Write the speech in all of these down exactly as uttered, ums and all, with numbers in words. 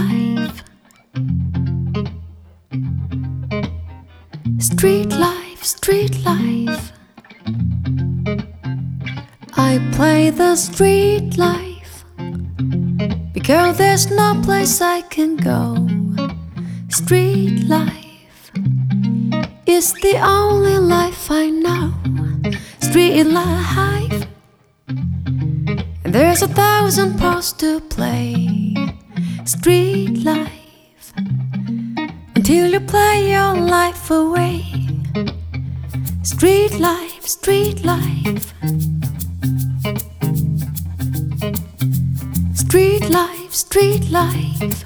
life, street life, street life. I play the street life because there's no place I can go. Street life is the only life I know. Street life, and there's a thousand parts to play. Street life, until you play your life away. Street life, street life. Street life, street life.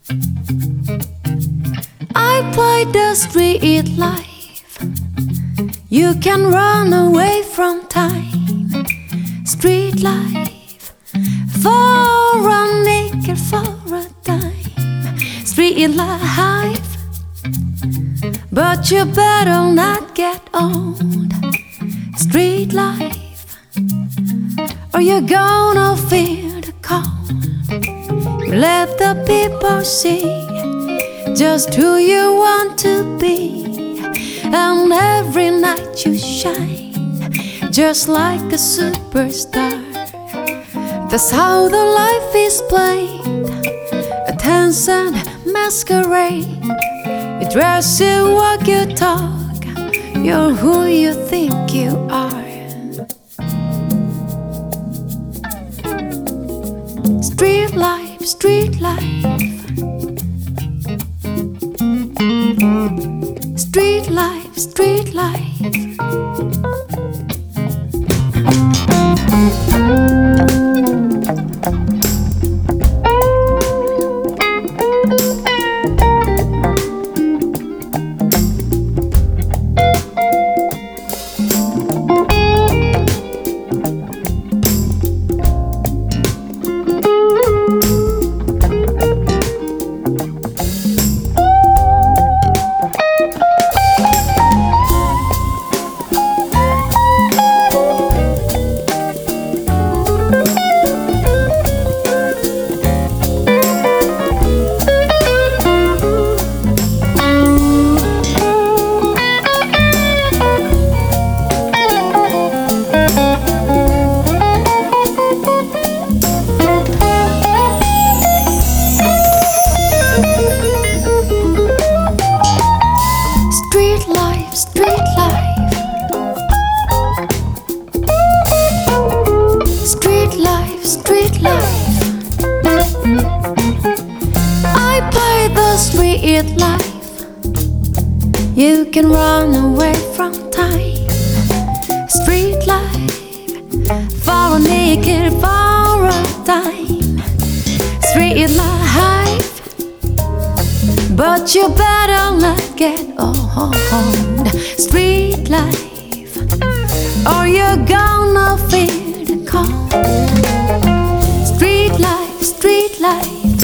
I play the street life. You can run away from time. Street life, for a nickel, for a dime. Street life, but you better not get old. Street life, or you're gonna feel the cold. Let the people see just who you want to be, and every night you shine just like a superstar. That's how the life is played, a dance and masquerade. You dress, you walk, you talk, you're who you think you are. Street life, street life. Street life, street life. Street life, street life. I play the street life. You can run away from time. Street life, for a nickel, for a dime. Street life, but you better not get old. Street life, or you're gonna feel the cold. Street life, street life.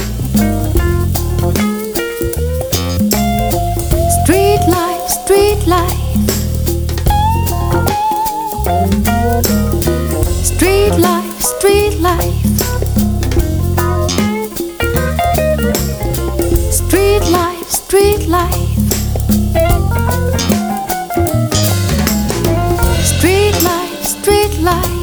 Street life, street life. Street life, street life. Street life, street life. Street life, street life.